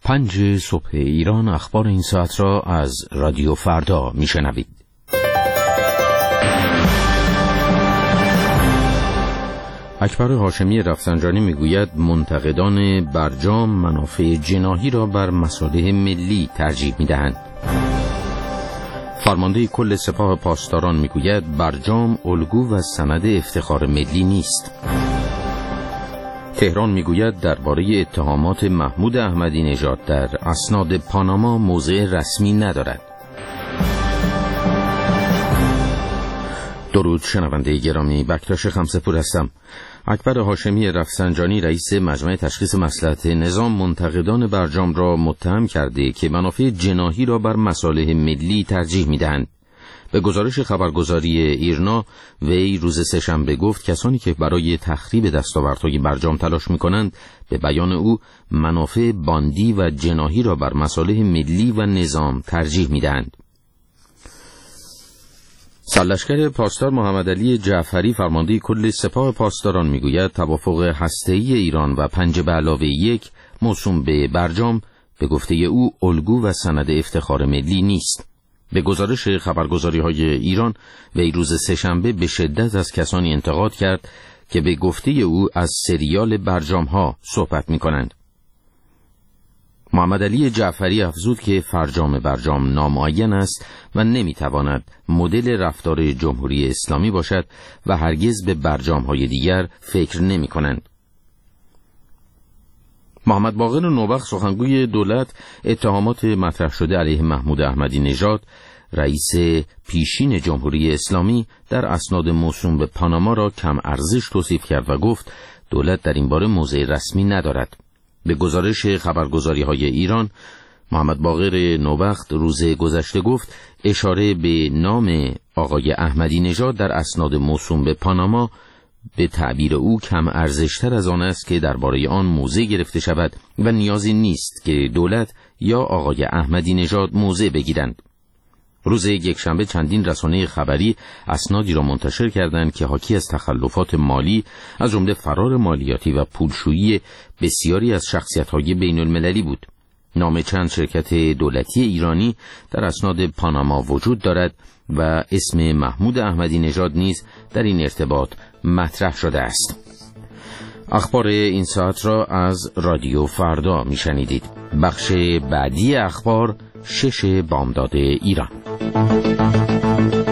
5 صبح ایران اخبار این ساعت را از رادیو فردا میشنوید. اکبر هاشمی رفسنجانی میگوید منتقدان برجام منافع جناحی را بر مصالح ملی ترجیح میدهند. فرمانده کل سپاه پاسداران میگوید برجام الگو و سند افتخار ملی نیست. تهران میگوید درباره اتهامات محمود احمدی نژاد در اسناد پاناما موضع رسمی ندارد. درود شنونده گرامی، بکتاش خمسه‌پور هستم. اکبر هاشمی رفسنجانی رئیس مجمع تشخیص مصلحت نظام منتقدان برجام را متهم کرده که منافع جناحی را بر مصالح ملی ترجیح می‌دهند. به گزارش خبرگزاری ایرنا وی روز سه‌شنبه گفت کسانی که برای تخریب دستاوردهای برجام تلاش می‌کنند به بیان او منافع باندی و جناحی را بر مصالح ملی و نظام ترجیح می‌دهند. سرلشکر پاسدار محمد علی جعفری فرمانده کل سپاه پاسداران میگوید توافق هسته‌ای ایران و 5+1 موسوم به برجام به گفته او الگو و سند افتخار ملی نیست. به گزارش خبرگزاری‌های ایران وی روز سه‌شنبه به شدت از کسانی انتقاد کرد که به گفته او از سریال برجام‌ها صحبت می‌کنند. محمد علی جعفری افزود که فرجام برجام نامعین است و نمیتواند مدل رفتار جمهوری اسلامی باشد و هرگز به برجام‌های دیگر فکر نمی‌کنند. محمد باقر نوبخت سخنگوی دولت اتهامات مطرح شده علیه محمود احمدی نژاد رئیس پیشین جمهوری اسلامی در اسناد موسوم به پاناما را کم ارزش توصیف کرد و گفت دولت در این باره موضع رسمی ندارد. به گزارش خبرگزاری‌های ایران محمد باقر نوبخت روز گذشته گفت اشاره به نام آقای احمدی نژاد در اسناد موسوم به پاناما به تعبیر او کم ارزشتر از آن است که درباره آن موضع گرفته شود و نیازی نیست که دولت یا آقای احمدی نژاد موضع بگیرند. روز یکشنبه چندین رسانه خبری اسنادی را منتشر کردند که حاکی از تخلفات مالی از جمله فرار مالیاتی و پولشویی بسیاری از شخصیت‌های بین‌المللی بود. نام چند شرکت دولتی ایرانی در اسناد پاناما وجود دارد و اسم محمود احمدی نژاد نیز در این ارتباط مطرح شده است. اخبار این ساعت را از رادیو فردا میشنیدید. بخش بعدی اخبار 6 بامداد ایران.